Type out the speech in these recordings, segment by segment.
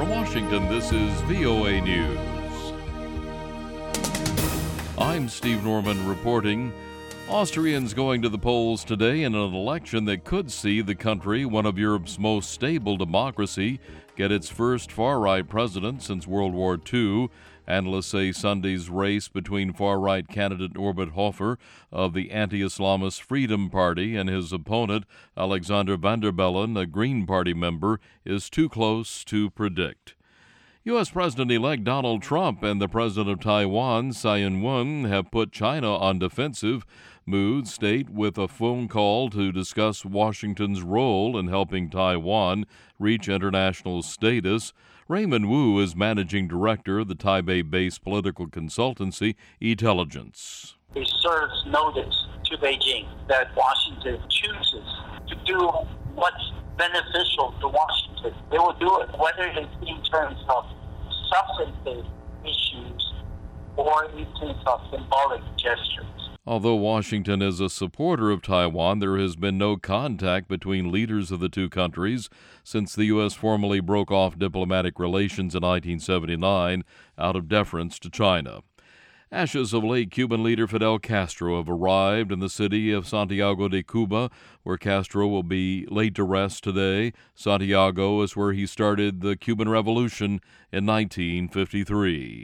From Washington, this is VOA News. I'm Steve Norman reporting. Austrians going to the polls today in an election that could see the country, one of Europe's most stable democracy, get its first far-right president since World War II. Analysts say Sunday's race between far-right candidate Norbert Hofer of the anti-Islamist Freedom Party and his opponent Alexander Van der Bellen, a Green Party member, is too close to predict. U.S. President-elect Donald Trump and the president of Taiwan, Tsai Ing-wen, have put China on defensive mood state with a phone call to discuss Washington's role in helping Taiwan reach international status. Raymond Wu is managing director of the Taipei-based political consultancy Intelligence. It serves notice to Beijing that Washington chooses to do what's beneficial to Washington. They will do it, whether it's in terms of substantive issues or in terms of symbolic gestures. Although Washington is a supporter of Taiwan, there has been no contact between leaders of the two countries since the U.S. formally broke off diplomatic relations in 1979 out of deference to China. Ashes of late Cuban leader Fidel Castro have arrived in the city of Santiago de Cuba, where Castro will be laid to rest today. Santiago is where he started the Cuban Revolution in 1953.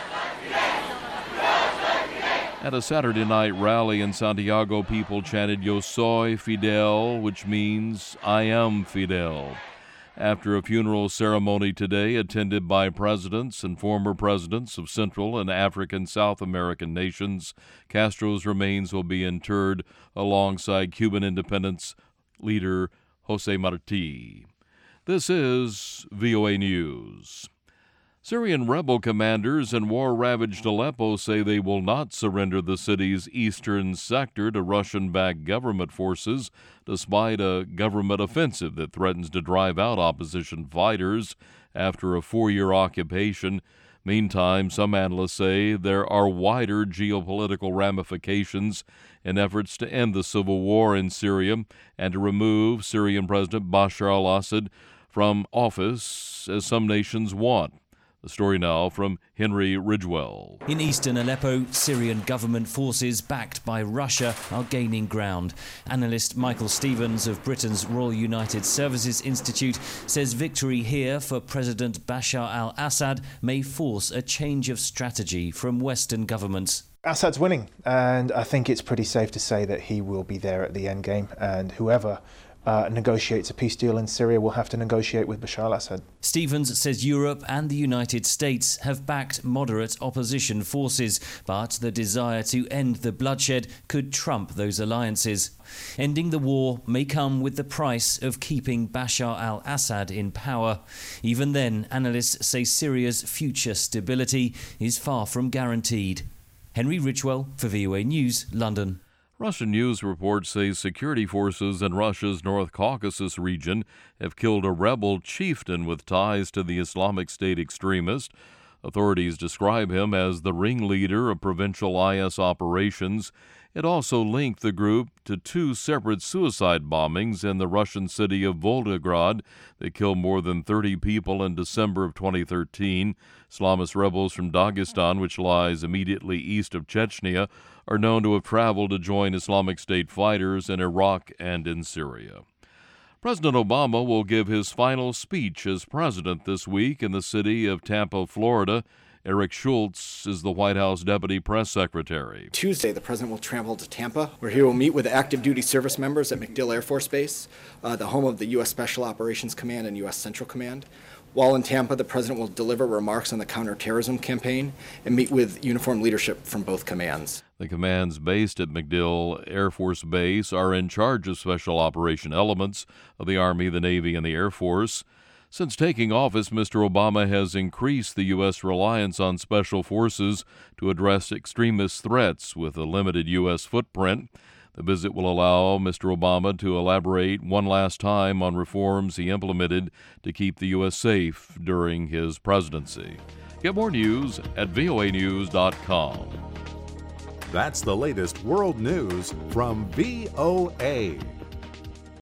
At a Saturday night rally in Santiago, people chanted "Yo soy Fidel," which means "I am Fidel." After a funeral ceremony today attended by presidents and former presidents of Central and African South American nations, Castro's remains will be interred alongside Cuban independence leader Jose Marti. This is VOA News. Syrian rebel commanders in war-ravaged Aleppo say they will not surrender the city's eastern sector to Russian-backed government forces, despite a government offensive that threatens to drive out opposition fighters after a 4-year occupation. Meantime, some analysts say there are wider geopolitical ramifications in efforts to end the civil war in Syria and to remove Syrian President Bashar al-Assad from office, as some nations want. The story now from Henry Ridgewell. In eastern Aleppo, Syrian government forces backed by Russia are gaining ground. Analyst Michael Stevens of Britain's Royal United Services Institute says victory here for President Bashar al-Assad may force a change of strategy from Western governments. Assad's winning, and I think it's pretty safe to say that he will be there at the end game, and whoever negotiates a peace deal in Syria will have to negotiate with Bashar al-Assad. Stevens says Europe and the United States have backed moderate opposition forces, but the desire to end the bloodshed could trump those alliances. Ending the war may come with the price of keeping Bashar al-Assad in power. Even then, analysts say Syria's future stability is far from guaranteed. Henry Ridgewell for VOA News, London. Russian news reports say security forces in Russia's North Caucasus region have killed a rebel chieftain with ties to the Islamic State extremist. Authorities describe him as the ringleader of provincial IS operations. It also linked the group to 2 separate suicide bombings in the Russian city of Volgograd that killed more than 30 people in December of 2013. Islamist rebels from Dagestan, which lies immediately east of Chechnya, are known to have traveled to join Islamic State fighters in Iraq and in Syria. President Obama will give his final speech as president this week in the city of Tampa, Florida. Eric Schultz is the White House Deputy Press Secretary. Tuesday, the president will travel to Tampa, where he will meet with active duty service members at MacDill Air Force Base, the home of the U.S. Special Operations Command and U.S. Central Command. While in Tampa, the president will deliver remarks on the counterterrorism campaign and meet with uniformed leadership from both commands. The commands based at MacDill Air Force Base are in charge of special operation elements of the Army, the Navy, and the Air Force. Since taking office, Mr. Obama has increased the U.S. reliance on special forces to address extremist threats with a limited U.S. footprint. The visit will allow Mr. Obama to elaborate one last time on reforms he implemented to keep the U.S. safe during his presidency. Get more news at voanews.com. That's the latest world news from VOA.